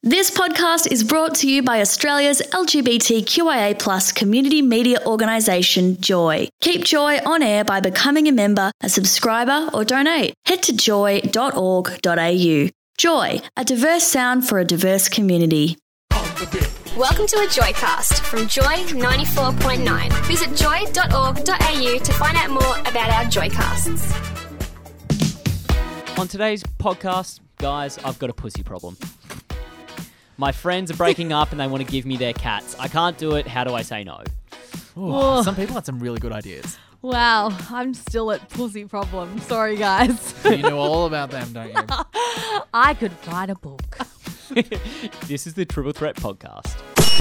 This podcast is brought to you by Australia's LGBTQIA+ community media organisation, Joy. Keep Joy on air by becoming a member, a subscriber or donate. Head to joy.org.au. Joy, a diverse sound for a diverse community. Welcome to a Joycast from Joy 94.9. Visit joy.org.au to find out more about our Joycasts. On today's podcast, guys, I've got a pussy problem. My friends are breaking up and they want to give me their cats. I can't do it. How do I say no? Ooh, some people had some really good ideas. Wow, I'm still at pussy problem. Sorry, guys. You know all about them, don't you? I could write a book. This is the Triple Threat Podcast.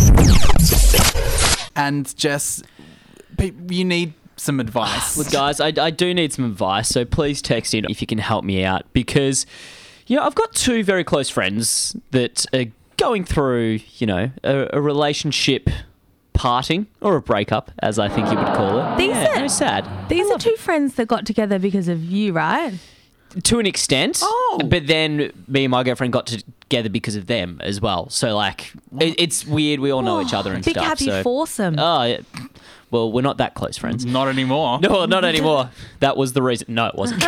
And Jess, you need some advice. Look, guys, I do need some advice, so please text in if you can help me out because, you know, I've got two very close friends that are going through, you know, a relationship parting or a breakup, as I think you would call it. It's sad. These are two friends that got together because of you, right? To an extent. Oh. But then me and my girlfriend got together because of them as well. So, like, it's weird. We all know each other and Big stuff. happy foursome. Oh, yeah. Well, we're not that close friends. Not anymore. No, not anymore. That was the reason. No, it wasn't.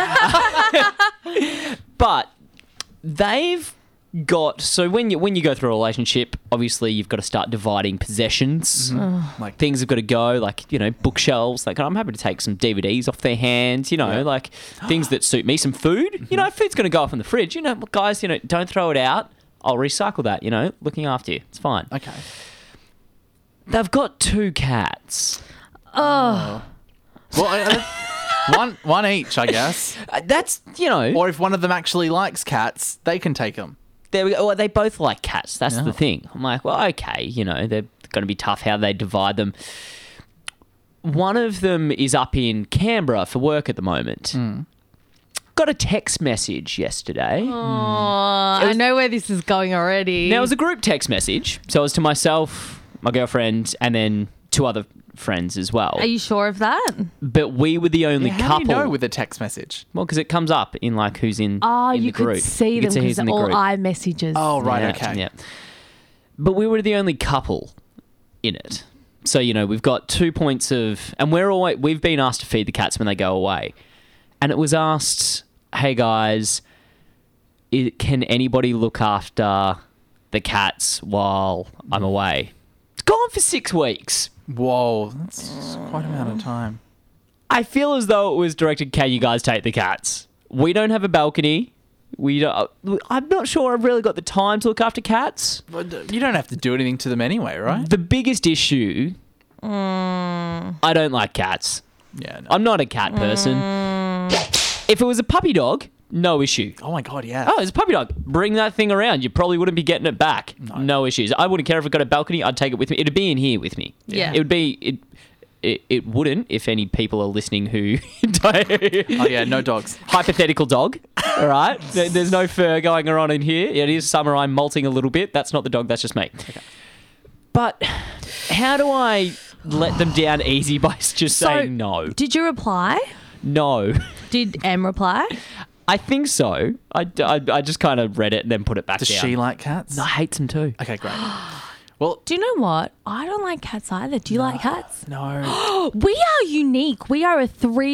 But they've got... So when you go through a relationship, obviously you've got to start dividing possessions. Like things have got to go, like, you know, bookshelves. Like, I'm happy to take some DVDs off their hands, you know, like things that suit me. Some food. You know, food's going to go off in the fridge. You know, guys, you know, don't throw it out. I'll recycle that, you know, looking after you. It's fine. Okay. They've got two cats. Well, one each, I guess. That's, you know... Or if one of them actually likes cats, they can take them. There we go. Well, they both like cats. That's Yeah. the thing. I'm like, well, okay, you know, they're going to be tough how they divide them. One of them is up in Canberra for work at the moment. Got a text message yesterday. I know where this is going already. Now, it was a group text message. So it was to myself, my girlfriend, and then two other friends as well. Are you sure of that? But we were the only How couple. do you know with a text message? Well, because it comes up in like who's in, Oh, in you the group. could see You them could because who's in the all group. iMessages. Oh, right, Yeah, okay. Yeah. But we were the only couple in it. So, you know, we've got 2 points of... And we've been asked to feed the cats when they go away. And it was asked, hey, guys, can anybody look after the cats while I'm away? It's gone for 6 weeks. Whoa, that's quite an amount of time. I feel as though it was directed, can you guys take the cats? We don't have a balcony. I'm not sure I've really got the time to look after cats. But you don't have to do anything to them anyway, right? The biggest issue, I don't like cats. Yeah. No. I'm not a cat person. If it was a puppy dog, no issue. Oh my God, yeah. Oh, it's a puppy dog. Bring that thing around. You probably wouldn't be getting it back. No issues. I wouldn't care if it got a balcony. I'd take it with me. It'd be in here with me. Yeah. It would be... It wouldn't if any people are listening who don't... Oh yeah, no dogs. Hypothetical dog, all right? There's no fur going on in here. It is summer. I'm molting a little bit. That's not the dog. That's just me. Okay. But how do I let them down easy by just saying no? Did you reply? No. Did Em reply? I think so. I just kind of read it and then put it back Does down. she like cats? No, I hate them too. Okay, great. Well, Do you know what? I don't like cats either. Do you like cats? no. We are unique. We are a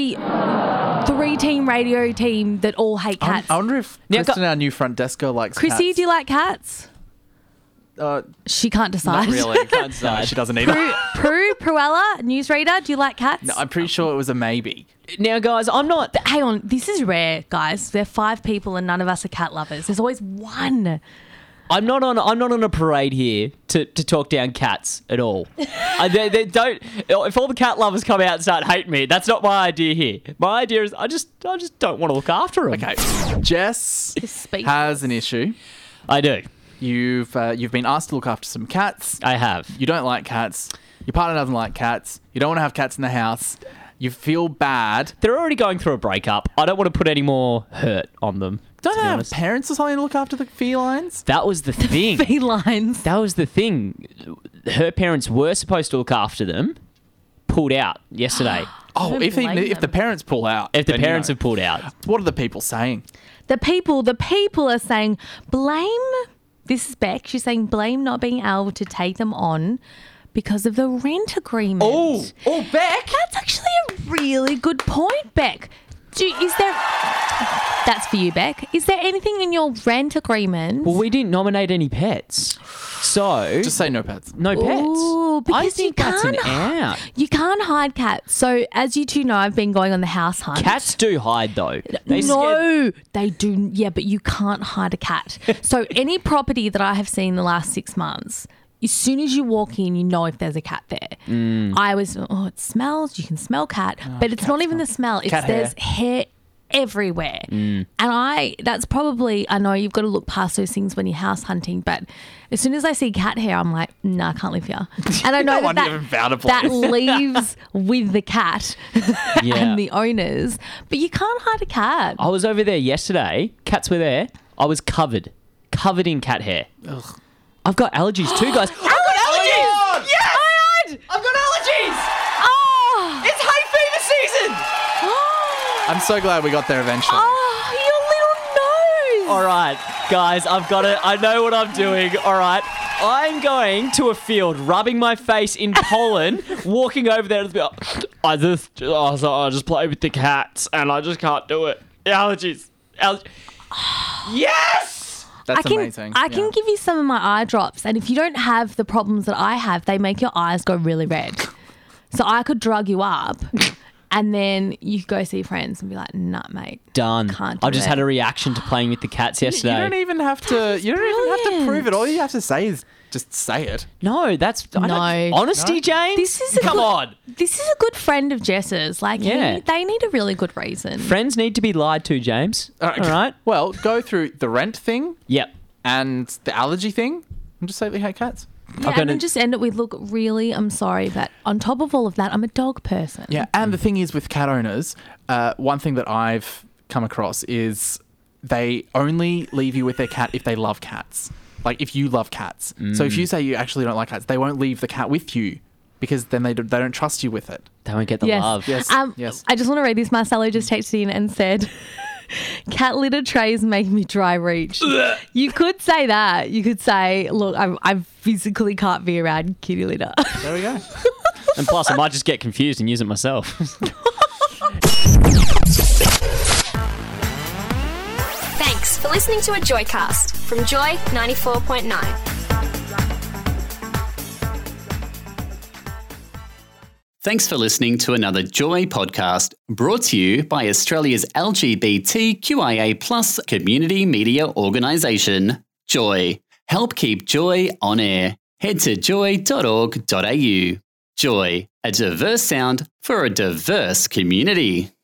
three-team radio team that all hate cats. I wonder if Now, Kristen, our new front desker, likes Chrissy, cats. do you like cats? She can't decide. Not really. Can't decide. No, she doesn't either. Pruella, newsreader, do you like cats? No, I'm pretty sure it was a maybe. Now, guys, I'm not... Hang on, this is rare, guys. There are 5 people and none of us are cat lovers. There's always one. I'm not on a parade here to talk down cats at all. They don't. If all the cat lovers come out and start hating me, that's not my idea here. My idea is I just don't want to look after them. Okay, Jess Speechless. has an issue. I do. You've been asked to look after some cats. I have. You don't like cats. Your partner doesn't like cats. You don't want to have cats in the house. You feel bad. They're already going through a breakup. I don't want to put any more hurt on them. Don't to they be have honest. parents or something to look after the felines? That was the thing. Felines. That was the thing. Her parents were supposed to look after them. Pulled out yesterday. Oh, don't if blame the them. parents pull out. If the then, you parents know. have pulled out. What are the people saying? The people are saying blame This is Beck. She's saying blame not being able to take them on because of the rent agreement. Oh, Beck. That's actually a really good point, Beck. That's for you, Beck. Is there anything in your rent agreement? Well, we didn't nominate any pets. So Just say no pets. no pets. Ooh, because I think that's an out. You can't hide cats. So as you two know, I've been going on the house hunt. Cats do hide though. They They do. Yeah, but you can't hide a cat. So any property that I have seen the last 6 months, as soon as you walk in, you know if there's a cat there. It smells. You can smell cat, but it's not even the smell. It's Cat hair. there's hair everywhere. And that's probably, I know you've got to look past those things when you're house hunting, but as soon as I see cat hair, I'm like, nah, I can't live here. And I know No one even found a place. that leaves with the cat Yeah. and the owners, but you can't hide a cat. I was over there yesterday. Cats were there. I was covered in cat hair. Ugh. I've got allergies too, guys. I've got allergies. Yes, I've got allergies. Oh, It's hay fever season. I'm so glad we got there eventually. your little nose. All right, guys, I've got it. I know what I'm doing. All right. I'm going to a field, rubbing my face in pollen, walking over there and be like, I just play with the cats and I just can't do it. Allergies. Yes! That's amazing. I can give you some of my eye drops, and if you don't have the problems that I have, they make your eyes go really red. So I could drug you up, and then you could go see friends and be like, "Nah, mate, Done. Can't do I've just it. had a reaction to playing with the cats yesterday. You don't even have to. You don't even have to brilliant. prove it. All you have to say is just say it. No, that's honesty, No. James. This is Come on. This is a good friend of Jess's. Like, Yeah. they need a really good reason. Friends need to be lied to, James. All right. Well, go through the rent thing Yep. and the allergy thing, and just say we hate cats. Yeah, and then just end it with, look, really, I'm sorry, but on top of all of that, I'm a dog person. Yeah, and the thing is with cat owners, one thing that I've come across is they only leave you with their cat if they love cats. Like if you love cats. So if you say you actually don't like cats, they won't leave the cat with you because then they don't trust you with it. They won't get the Yes. love. Yes. Yes. I just want to read this. Marcelo just texted in and said, cat litter trays make me dry reach. You could say that. You could say, look, I physically can't be around kitty litter. There we go. And plus, I might just get confused and use it myself. Thanks for listening to a Joycast from Joy 94.9. Thanks for listening to another Joy podcast brought to you by Australia's LGBTQIA+ community media organisation, Joy. Help keep Joy on air. Head to joy.org.au. Joy, a diverse sound for a diverse community.